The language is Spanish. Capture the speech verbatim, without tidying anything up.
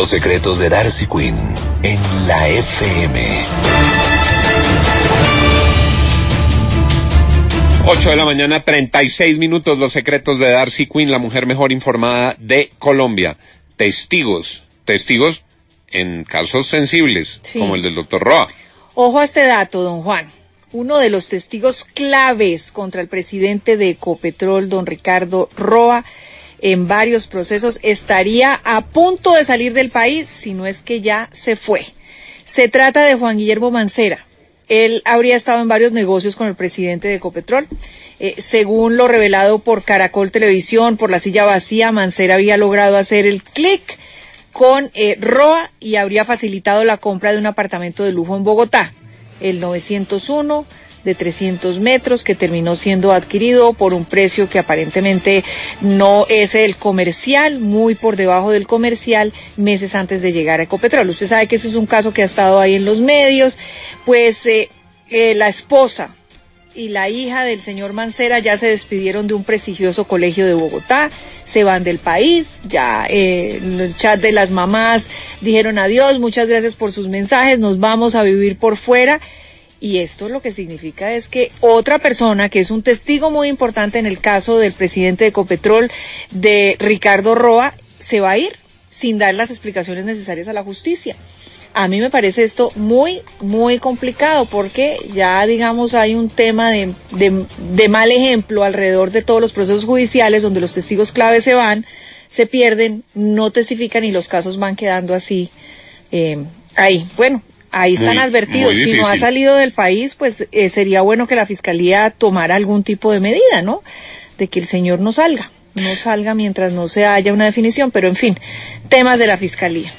Los secretos de Darcy Quinn en la F M. ocho de la mañana, treinta y seis minutos. Los secretos de Darcy Quinn, la mujer mejor informada de Colombia. Testigos, testigos en casos sensibles, sí, como el del doctor Roa. Ojo a este dato, don Juan. Uno de los testigos claves contra el presidente de Ecopetrol, don Ricardo Roa, en varios procesos, estaría a punto de salir del país, si no es que ya se fue. Se trata de Juan Guillermo Mancera. Él habría estado en varios negocios con el presidente de Ecopetrol. Eh, según lo revelado por Caracol Televisión, por La Silla Vacía, Mancera había logrado hacer el clic con eh, Roa y habría facilitado la compra de un apartamento de lujo en Bogotá, el novecientos uno de trescientos metros, que terminó siendo adquirido por un precio que aparentemente no es el comercial, muy por debajo del comercial, meses antes de llegar a Ecopetrol. Usted sabe que ese es un caso que ha estado ahí en los medios. Pues eh, eh, la esposa y la hija del señor Mancera ya se despidieron de un prestigioso colegio de Bogotá, se van del país, ya eh, en el chat de las mamás dijeron adiós, muchas gracias por sus mensajes, nos vamos a vivir por fuera. Y esto lo que significa es que otra persona, que es un testigo muy importante en el caso del presidente de Ecopetrol, de Ricardo Roa, se va a ir sin dar las explicaciones necesarias a la justicia. A mí me parece esto muy, muy complicado, porque ya, digamos, hay un tema de, de, de mal ejemplo alrededor de todos los procesos judiciales, donde los testigos clave se van, se pierden, no testifican y los casos van quedando así, eh, ahí. Bueno, ahí están muy, advertidos. Muy si no ha salido del país, pues eh, sería bueno que la Fiscalía tomara algún tipo de medida, ¿no? De que el señor no salga, no salga mientras no se haya una definición, pero en fin, temas de la Fiscalía.